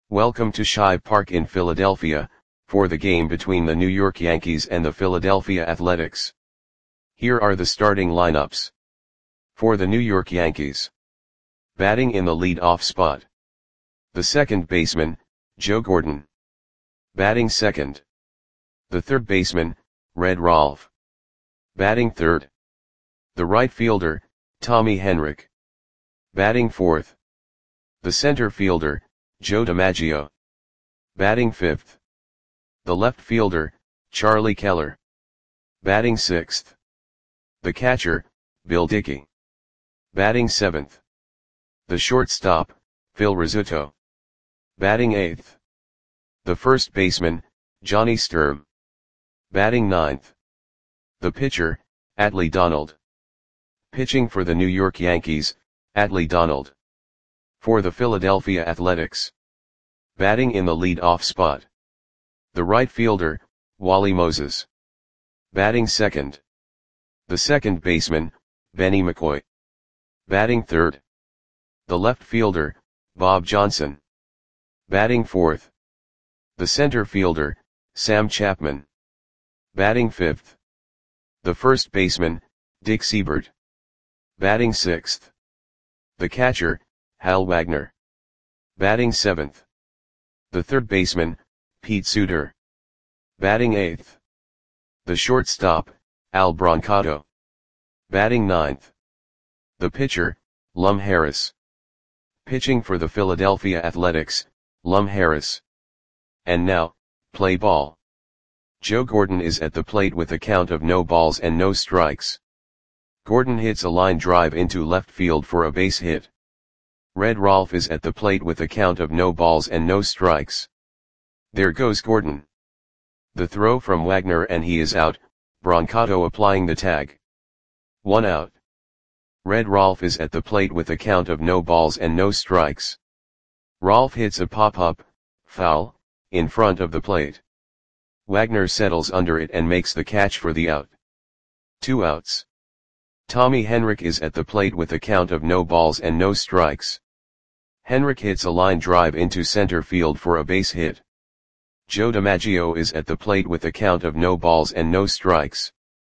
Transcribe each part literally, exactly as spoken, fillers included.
Welcome to Shive Park in Philadelphia, for the game between the New York Yankees and the Philadelphia Athletics. Here are the starting lineups. For the New York Yankees. Batting in the lead-off spot. The second baseman, Joe Gordon. Batting second. The third baseman, Red Rolfe. Batting third. The right fielder, Tommy Henrich. Batting fourth. The center fielder, Joe DiMaggio. Batting fifth. The left fielder, Charlie Keller. Batting sixth. The catcher, Bill Dickey. Batting seventh. The shortstop, Phil Rizzuto. Batting eighth. The first baseman, Johnny Sturm. Batting ninth. The pitcher, Atlee Donald. Pitching for the New York Yankees, Atlee Donald. For the Philadelphia Athletics. Batting in the lead-off spot. The right fielder, Wally Moses. Batting second. The second baseman, Benny McCoy. Batting third. The left fielder, Bob Johnson. Batting fourth. The center fielder, Sam Chapman. Batting fifth. The first baseman, Dick Seibert. Batting sixth. The catcher, Hal Wagner. Batting seventh. The third baseman, Pete Suter. Batting eighth. The shortstop, Al Brancato. Batting ninth. The pitcher, Lum Harris. Pitching for the Philadelphia Athletics, Lum Harris. And now, play ball. Joe Gordon is at the plate with a count of no balls and no strikes. Gordon hits a line drive into left field for a base hit. Red Rolfe is at the plate with a count of no balls and no strikes. There goes Gordon. The throw from Wagner and he is out, Brancato applying the tag. One out. Red Rolfe is at the plate with a count of no balls and no strikes. Rolfe hits a pop-up, foul, in front of the plate. Wagner settles under it and makes the catch for the out. Two outs. Tommy Henrich is at the plate with a count of no balls and no strikes. Henrich hits a line drive into center field for a base hit. Joe DiMaggio is at the plate with a count of no balls and no strikes.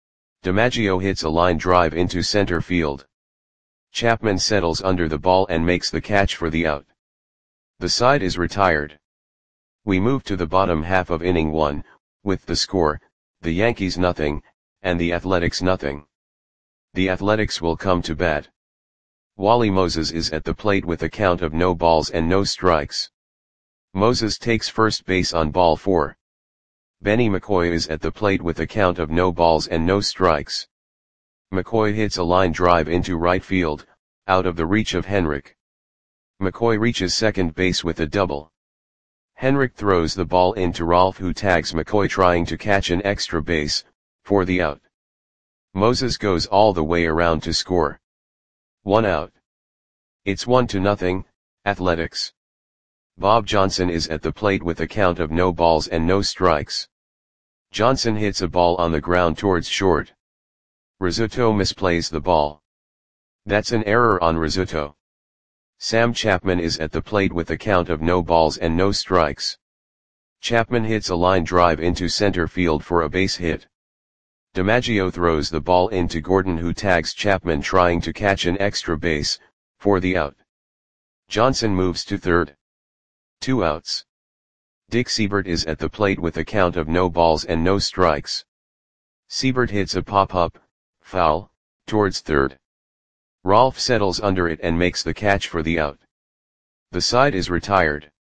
DiMaggio hits a line drive into center field. Chapman settles under the ball and makes the catch for the out. The side is retired. We move to the bottom half of inning one, with the score, the Yankees nothing, and the Athletics nothing. The Athletics will come to bat. Wally Moses is at the plate with a count of no balls and no strikes. Moses takes first base on ball four. Benny McCoy is at the plate with a count of no balls and no strikes. McCoy hits a line drive into right field, out of the reach of Henrich. McCoy reaches second base with a double. Henrich throws the ball into Rolfe, who tags McCoy trying to catch an extra base, for the out. Moses goes all the way around to score. One out. It's one to nothing, Athletics. Bob Johnson is at the plate with a count of no balls and no strikes. Johnson hits a ball on the ground towards short. Rizzuto misplays the ball. That's an error on Rizzuto. Sam Chapman is at the plate with a count of no balls and no strikes. Chapman hits a line drive into center field for a base hit. DiMaggio throws the ball into Gordon, who tags Chapman trying to catch an extra base, for the out. Johnson moves to third. Two outs. Dick Seibert is at the plate with a count of no balls and no strikes. Seibert hits a pop-up, foul, towards third. Rolfe settles under it and makes the catch for the out. The side is retired.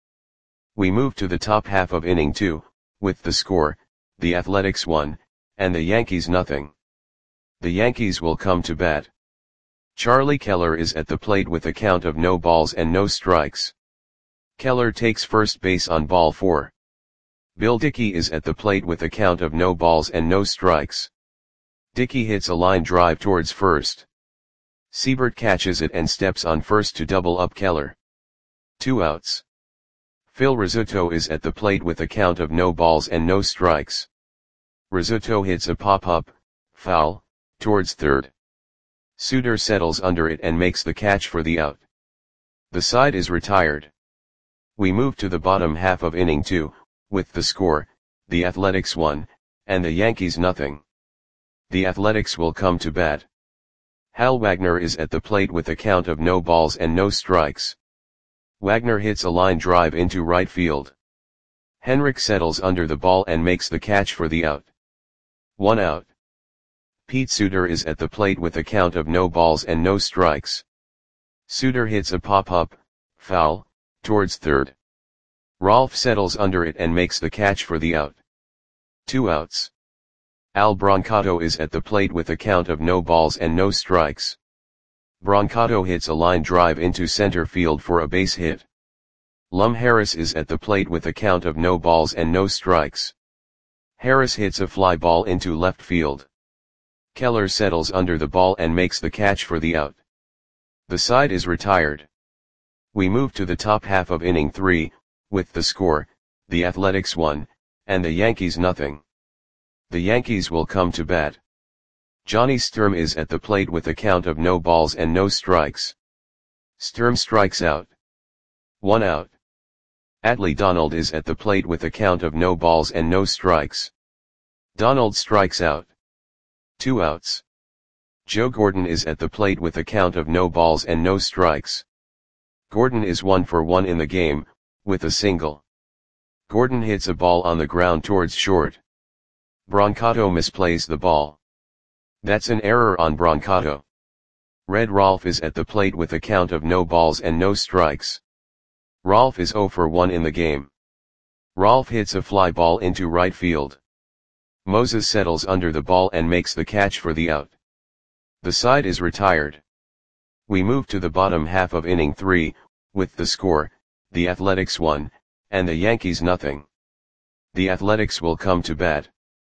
We move to the top half of inning two, with the score, the Athletics one, and the Yankees nothing. The Yankees will come to bat. Charlie Keller is at the plate with a count of no balls and no strikes. Keller takes first base on ball four. Bill Dickey is at the plate with a count of no balls and no strikes. Dickey hits a line drive towards first. Seibert catches it and steps on first to double up Keller. Two outs. Phil Rizzuto is at the plate with a count of no balls and no strikes. Rizzuto hits a pop-up, foul, towards third. Suter settles under it and makes the catch for the out. The side is retired. We move to the bottom half of inning two, with the score, the Athletics one, and the Yankees nothing. The Athletics will come to bat. Hal Wagner is at the plate with a count of no balls and no strikes. Wagner hits a line drive into right field. Henrik settles under the ball and makes the catch for the out. One out. Pete Suter is at the plate with a count of no balls and no strikes. Suter hits a pop-up, foul, towards third. Rolf settles under it and makes the catch for the out. Two outs. Al Brancato is at the plate with a count of no balls and no strikes. Brancato hits a line drive into center field for a base hit. Lum Harris is at the plate with a count of no balls and no strikes. Harris hits a fly ball into left field. Keller settles under the ball and makes the catch for the out. The side is retired. We move to the top half of inning three, with the score, the Athletics one, and the Yankees nothing. The Yankees will come to bat. Johnny Sturm is at the plate with a count of no balls and no strikes. Sturm strikes out. One out. Atlee Donald is at the plate with a count of no balls and no strikes. Donald strikes out. Two outs. Joe Gordon is at the plate with a count of no balls and no strikes. Gordon is one for one in the game, with a single. Gordon hits a ball on the ground towards short. Brancato misplays the ball. That's an error on Brancato. Red Rolf is at the plate with a count of no balls and no strikes. Rolf is zero for one in the game. Rolf hits a fly ball into right field. Moses settles under the ball and makes the catch for the out. The side is retired. We move to the bottom half of inning three, with the score, the Athletics one, and the Yankees nothing. The Athletics will come to bat.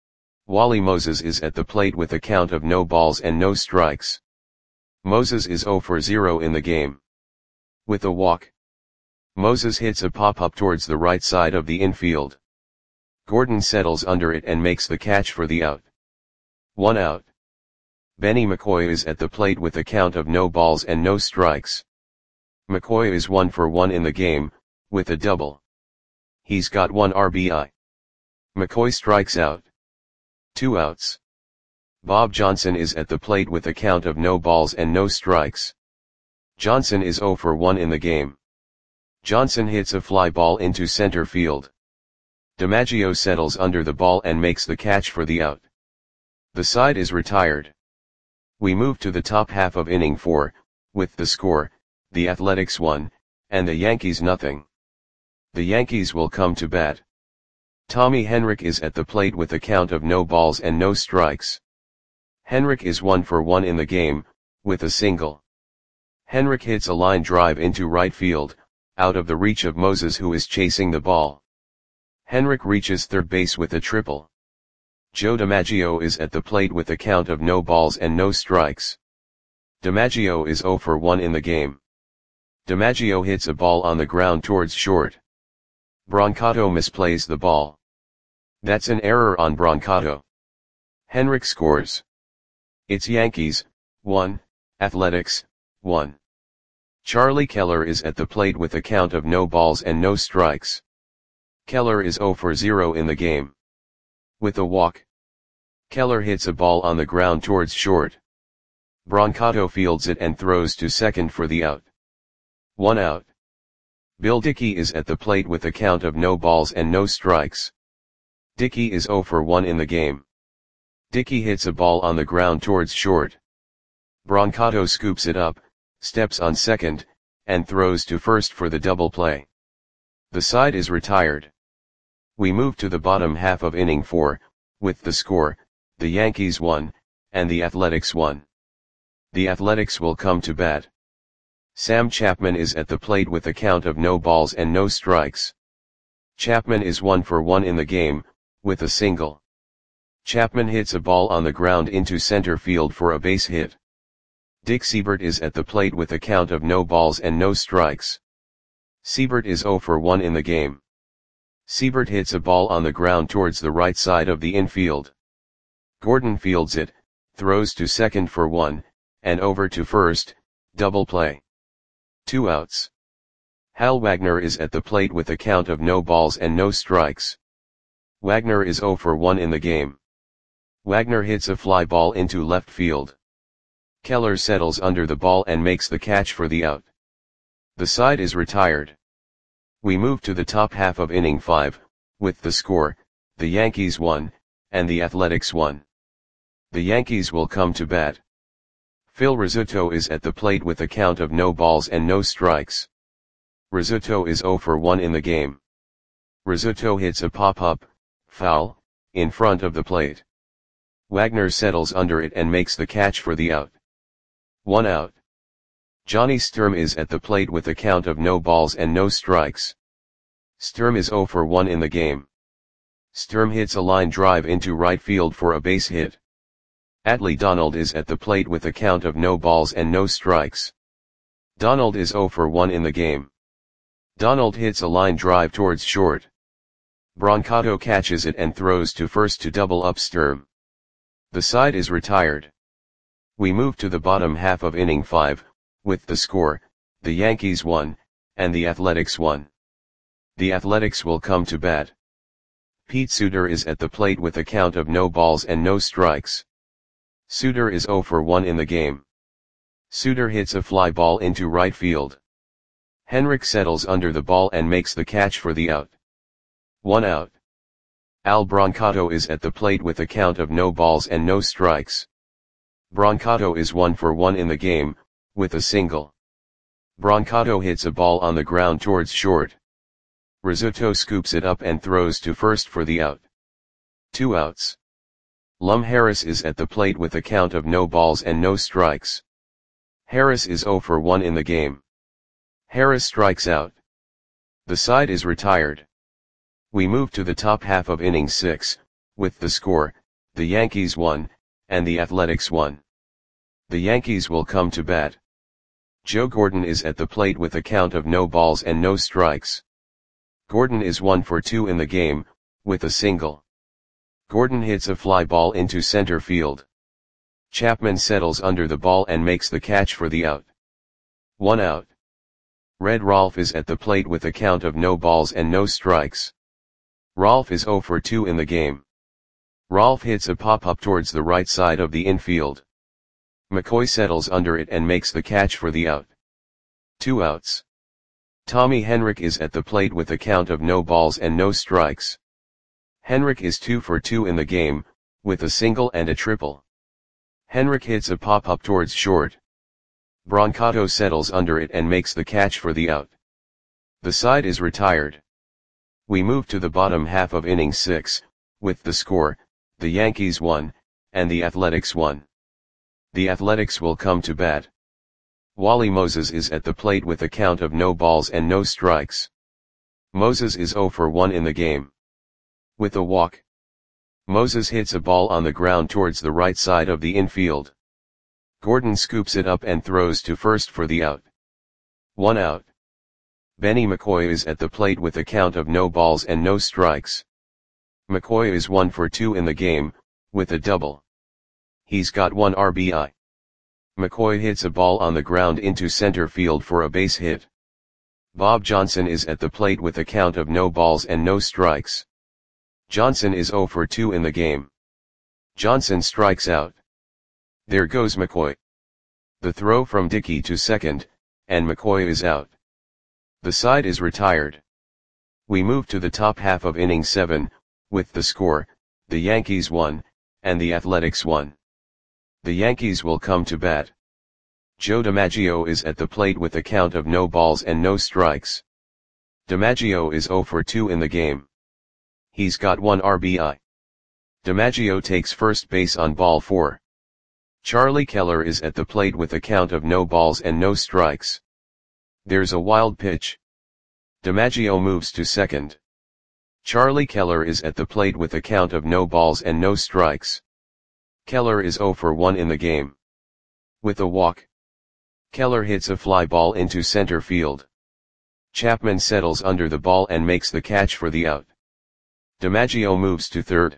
Wally Moses is at the plate with a count of no balls and no strikes. Moses is zero for zero in the game. With a walk. Moses hits a pop-up towards the right side of the infield. Gordon settles under it and makes the catch for the out. One out. Benny McCoy is at the plate with a count of no balls and no strikes. McCoy is one for one in the game, with a double. He's got one R B I. McCoy strikes out. Two outs. Bob Johnson is at the plate with a count of no balls and no strikes. Johnson is zero for one in the game. Johnson hits a fly ball into center field. DiMaggio settles under the ball and makes the catch for the out. The side is retired. We move to the top half of inning four, with the score, the Athletics one, and the Yankees nothing. The Yankees will come to bat. Tommy Henrik is at the plate with a count of no balls and no strikes. Henrik is one for one in the game, with a single. Henrik hits a line drive into right field, out of the reach of Moses who is chasing the ball. Henrik reaches third base with a triple. Joe DiMaggio is at the plate with a count of no balls and no strikes. DiMaggio is zero for one in the game. DiMaggio hits a ball on the ground towards short. Brancato misplays the ball. That's an error on Brancato. Henrik scores. It's Yankees, one, Athletics, one. Charlie Keller is at the plate with a count of no balls and no strikes. Keller is zero for zero in the game. With a walk. Keller hits a ball on the ground towards short. Brancato fields it and throws to second for the out. One out. Bill Dickey is at the plate with a count of no balls and no strikes. Dickey is zero for one in the game. Dickey hits a ball on the ground towards short. Brancato scoops it up, steps on second, and throws to first for the double play. The side is retired. We move to the bottom half of inning four, with the score, the Yankees one, and the Athletics one. The Athletics will come to bat. Sam Chapman is at the plate with a count of no balls and no strikes. Chapman is one for one in the game, with a single. Chapman hits a ball on the ground into center field for a base hit. Dick Seibert is at the plate with a count of no balls and no strikes. Seibert is zero for one in the game. Seibert hits a ball on the ground towards the right side of the infield. Gordon fields it, throws to second for one, and over to first, double play. Two outs. Hal Wagner is at the plate with a count of no balls and no strikes. Wagner is zero for one in the game. Wagner hits a fly ball into left field. Keller settles under the ball and makes the catch for the out. The side is retired. We move to the top half of inning five, with the score, the Yankees won, and the Athletics won. The Yankees will come to bat. Phil Rizzuto is at the plate with a count of no balls and no strikes. Rizzuto is zero for one in the game. Rizzuto hits a pop-up, foul, in front of the plate. Wagner settles under it and makes the catch for the out. One out. Johnny Sturm is at the plate with a count of no balls and no strikes. Sturm is zero for one in the game. Sturm hits a line drive into right field for a base hit. Adley Donald is at the plate with a count of no balls and no strikes. Donald is zero for one in the game. Donald hits a line drive towards short. Brancato catches it and throws to first to double up Sturm. The side is retired. We move to the bottom half of inning five, with the score, the Yankees won, and the Athletics won. The Athletics will come to bat. Pete Suter is at the plate with a count of no balls and no strikes. Suter is zero for one in the game. Suter hits a fly ball into right field. Henrik settles under the ball and makes the catch for the out. One out. Al Brancato is at the plate with a count of no balls and no strikes. Brancato is one for one in the game, with a single. Brancato hits a ball on the ground towards short. Rizzuto scoops it up and throws to first for the out. Two outs. Lum Harris is at the plate with a count of no balls and no strikes. Harris is zero for one in the game. Harris strikes out. The side is retired. We move to the top half of inning six, with the score, the Yankees won, and the Athletics won. The Yankees will come to bat. Joe Gordon is at the plate with a count of no balls and no strikes. Gordon is one for two in the game, with a single. Gordon hits a fly ball into center field. Chapman settles under the ball and makes the catch for the out. One out. Red Rolfe is at the plate with a count of no balls and no strikes. Rolfe is zero for two in the game. Rolfe hits a pop-up towards the right side of the infield. McCoy settles under it and makes the catch for the out. Two outs. Tommy Henrik is at the plate with a count of no balls and no strikes. Henrik is two for two in the game, with a single and a triple. Henrik hits a pop-up towards short. Brancato settles under it and makes the catch for the out. The side is retired. We move to the bottom half of inning six, with the score, the Yankees won, and the Athletics won. The Athletics will come to bat. Wally Moses is at the plate with a count of no balls and no strikes. Moses is zero for one in the game. With a walk. Moses hits a ball on the ground towards the right side of the infield. Gordon scoops it up and throws to first for the out. One out. Benny McCoy is at the plate with a count of no balls and no strikes. McCoy is one for two in the game, with a double. He's got one R B I. McCoy hits a ball on the ground into center field for a base hit. Bob Johnson is at the plate with a count of no balls and no strikes. Johnson is zero for two in the game. Johnson strikes out. There goes McCoy. The throw from Dickey to second, and McCoy is out. The side is retired. We move to the top half of inning seven, with the score, the Yankees won, and the Athletics won. The Yankees will come to bat. Joe DiMaggio is at the plate with a count of no balls and no strikes. DiMaggio is zero for two in the game. He's got one R B I. DiMaggio takes first base on ball four. Charlie Keller is at the plate with a count of no balls and no strikes. There's a wild pitch. DiMaggio moves to second. Charlie Keller is at the plate with a count of no balls and no strikes. Keller is zero for one in the game. With a walk. Keller hits a fly ball into center field. Chapman settles under the ball and makes the catch for the out. DiMaggio moves to third.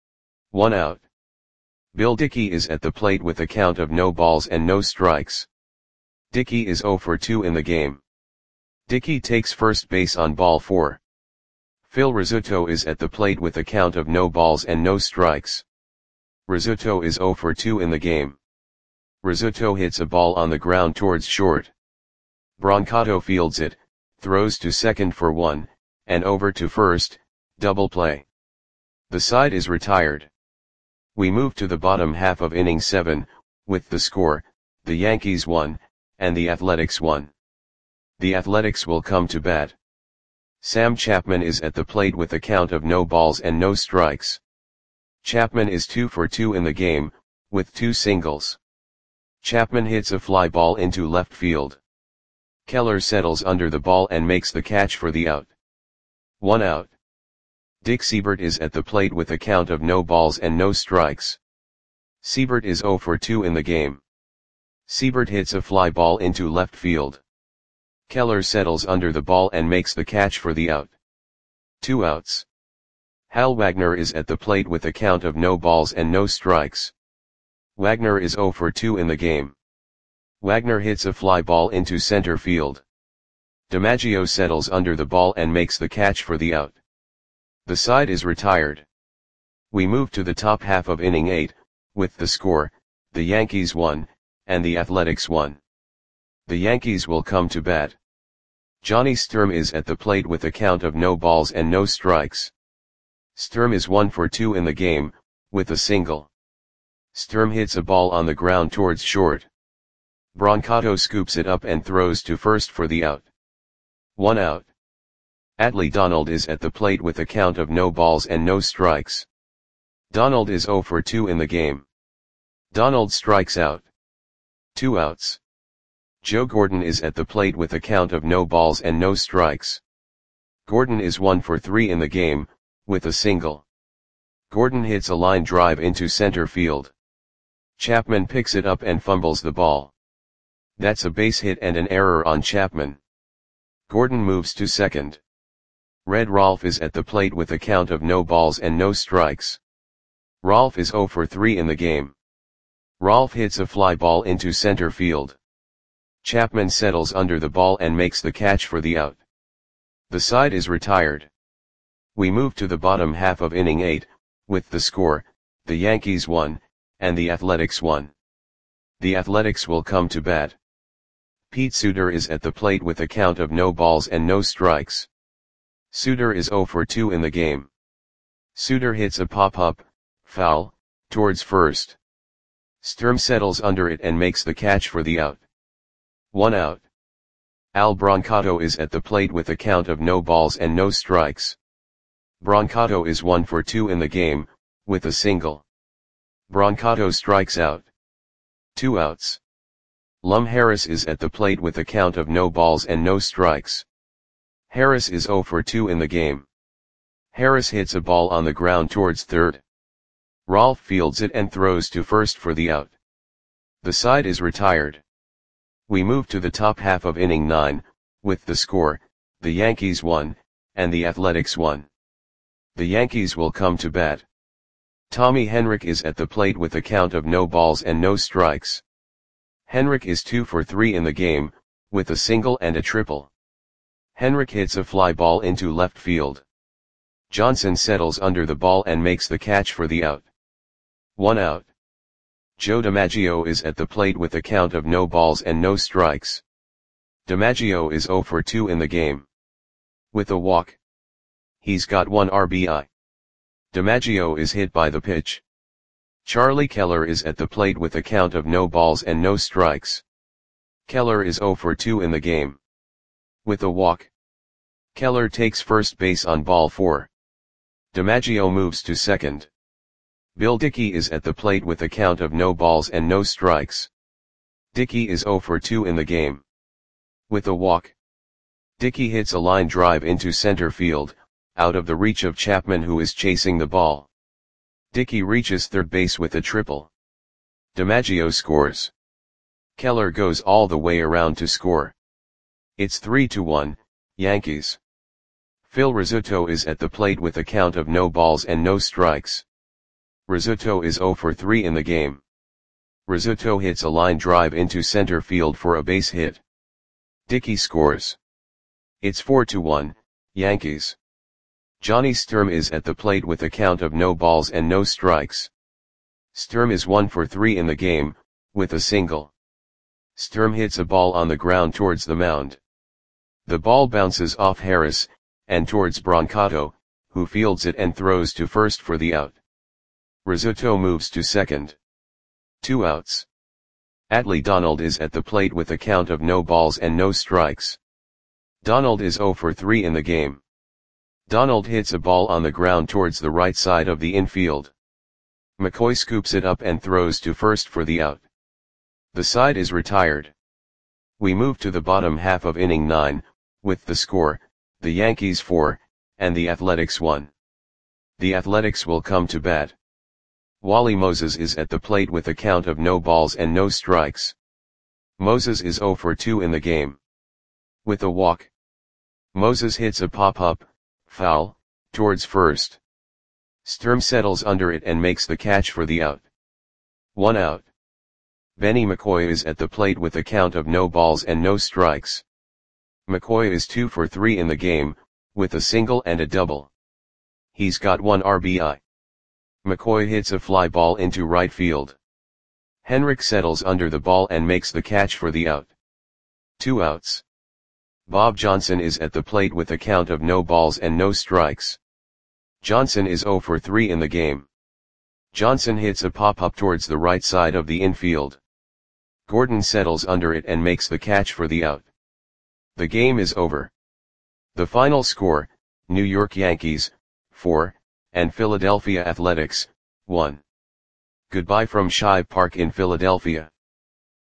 One out. Bill Dickey is at the plate with a count of no balls and no strikes. Dickey is zero for two in the game. Dickey takes first base on ball four. Phil Rizzuto is at the plate with a count of no balls and no strikes. Rizzuto is zero for two in the game. Rizzuto hits a ball on the ground towards short. Brancato fields it, throws to second for one, and over to first, double play. The side is retired. We move to the bottom half of inning seven, with the score, the Yankees won, and the Athletics won. The Athletics will come to bat. Sam Chapman is at the plate with a count of no balls and no strikes. Chapman is two for two in the game, with two singles. Chapman hits a fly ball into left field. Keller settles under the ball and makes the catch for the out. One out. Dick Seibert is at the plate with a count of no balls and no strikes. Seibert is zero for two in the game. Seibert hits a fly ball into left field. Keller settles under the ball and makes the catch for the out. Two outs. Hal Wagner is at the plate with a count of no balls and no strikes. Wagner is zero for two in the game. Wagner hits a fly ball into center field. DiMaggio settles under the ball and makes the catch for the out. The side is retired. We move to the top half of inning eight, with the score, the Yankees won, and the Athletics won. The Yankees will come to bat. Johnny Sturm is at the plate with a count of no balls and no strikes. Sturm is one for two in the game, with a single. Sturm hits a ball on the ground towards short. Brancato scoops it up and throws to first for the out. One out. Adley Donald is at the plate with a count of no balls and no strikes. Donald is zero for two in the game. Donald strikes out. Two outs. Joe Gordon is at the plate with a count of no balls and no strikes. Gordon is one for three in the game, with a single. Gordon hits a line drive into center field. Chapman picks it up and fumbles the ball. That's a base hit and an error on Chapman. Gordon moves to second. Red Rolfe is at the plate with a count of no balls and no strikes. Rolfe is zero for three in the game. Rolfe hits a fly ball into center field. Chapman settles under the ball and makes the catch for the out. The side is retired. We move to the bottom half of inning eight, with the score, the Yankees won, and the Athletics won. The Athletics will come to bat. Pete Suter is at the plate with a count of no balls and no strikes. Suter is zero for two in the game. Suter hits a pop-up, foul, towards first. Sturm settles under it and makes the catch for the out. One out. Al Brancato is at the plate with a count of no balls and no strikes. Brancato is one for two in the game, with a single. Brancato strikes out. Two outs. Lum Harris is at the plate with a count of no balls and no strikes. Harris is zero for two in the game. Harris hits a ball on the ground towards third. Rolfe fields it and throws to first for the out. The side is retired. We move to the top half of inning nine, with the score, the Yankees won, and the Athletics won. The Yankees will come to bat. Tommy Henrich is at the plate with a count of no balls and no strikes. Henrich is two for three in the game, with a single and a triple. Henrich hits a fly ball into left field. Johnson settles under the ball and makes the catch for the out. One out. Joe DiMaggio is at the plate with a count of no balls and no strikes. DiMaggio is zero for two in the game. With a walk. He's got one R B I. DiMaggio is hit by the pitch. Charlie Keller is at the plate with a count of no balls and no strikes. Keller is zero for two in the game. With a walk. Keller takes first base on ball four. DiMaggio moves to second. Bill Dickey is at the plate with a count of no balls and no strikes. Dickey is zero for two in the game. With a walk. Dickey hits a line drive into center field, out of the reach of Chapman who is chasing the ball. Dickey reaches third base with a triple. DiMaggio scores. Keller goes all the way around to score. It's three to one, Yankees. Phil Rizzuto is at the plate with a count of no balls and no strikes. Rizzuto is zero for three in the game. Rizzuto hits a line drive into center field for a base hit. Dickey scores. It's four to one, Yankees. Johnny Sturm is at the plate with a count of no balls and no strikes. Sturm is one for three in the game, with a single. Sturm hits a ball on the ground towards the mound. The ball bounces off Harris, and towards Brancato, who fields it and throws to first for the out. Rizzuto moves to second. Two outs. Atlee Donald is at the plate with a count of no balls and no strikes. Donald is zero for three in the game. Donald hits a ball on the ground towards the right side of the infield. McCoy scoops it up and throws to first for the out. The side is retired. We move to the bottom half of inning nine, with the score, the Yankees four, and the Athletics one. The Athletics will come to bat. Wally Moses is at the plate with a count of no balls and no strikes. Moses is zero for two in the game. With a walk. Moses hits a pop-up, foul, towards first. Sturm settles under it and makes the catch for the out. One out. Benny McCoy is at the plate with a count of no balls and no strikes. McCoy is two for three in the game, with a single and a double. He's got one R B I. McCoy hits a fly ball into right field. Henrik settles under the ball and makes the catch for the out. Two outs. Bob Johnson is at the plate with a count of no balls and no strikes. Johnson is zero for three in the game. Johnson hits a pop-up towards the right side of the infield. Gordon settles under it and makes the catch for the out. The game is over. The final score, New York Yankees, four, and Philadelphia Athletics, one. Goodbye from Shibe Park in Philadelphia.